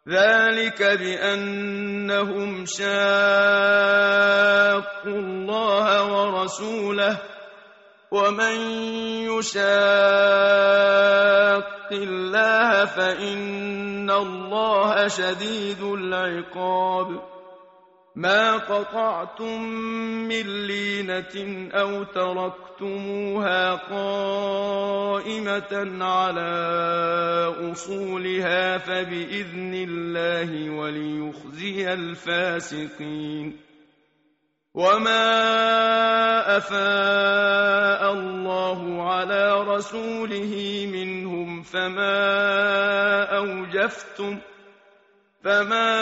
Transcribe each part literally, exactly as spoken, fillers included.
ذلك بأنهم شاقوا الله ورسوله، ومن يشاق الله فإن الله شديد العقاب. ما قطعتم من لينة أو تركتموها قائمة على أصولها فبإذن الله وليخزي الفاسقين. وما أفاء الله على رسوله منهم فما أوجفتم فما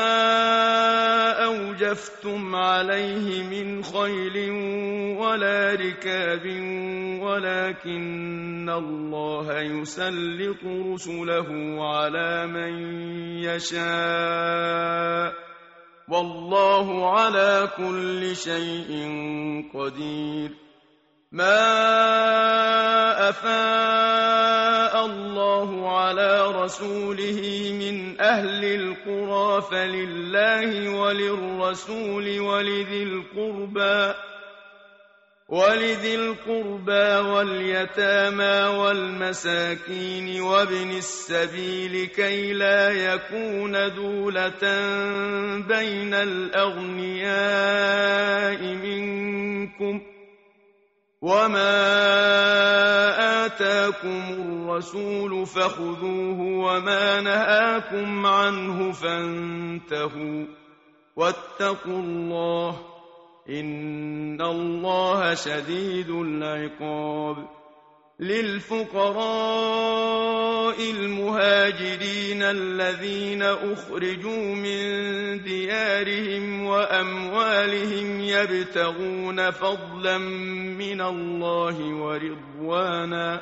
أوجفتم عليه من خيل ولا ركاب ولكن الله يسلط رسله على من يشاء والله على كل شيء قدير. ما أفاء الله على رسوله من أهل القرى فلله وللرسول ولذي القربى ولذي القربى واليتامى والمساكين وابن السبيل كي لا يكون دولة بين الأغنياء منكم، وما آتاكم الرسول فخذوه وما نهاكم عنه فانتهوا، واتقوا الله إن الله شديد العقاب. للفقراء المهاجرين الذين أخرجوا من ديارهم وأموالهم يبتغون فضلا من الله ورضوانا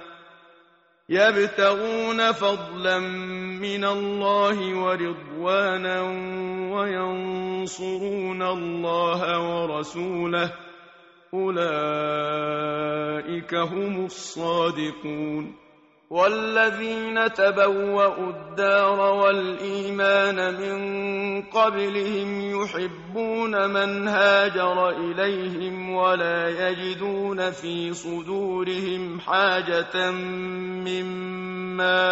يبتغون فضلا من الله ورضوانا وينصرون الله ورسوله أولئك هم الصادقون. والذين تبوأوا الدار والإيمان من قبلهم يحبون من هاجر إليهم ولا يجدون في صدورهم حاجة مما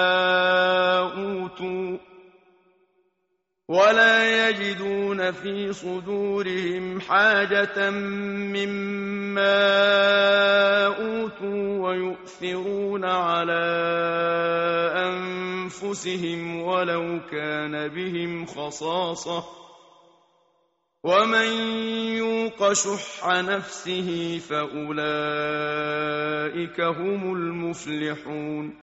أوتوا ولا يجدون في صدورهم حاجة مما أوتوا ويؤثرون على أنفسهم ولو كان بهم خصاصة ومن يوق شح نفسه فأولئك هم المفلحون.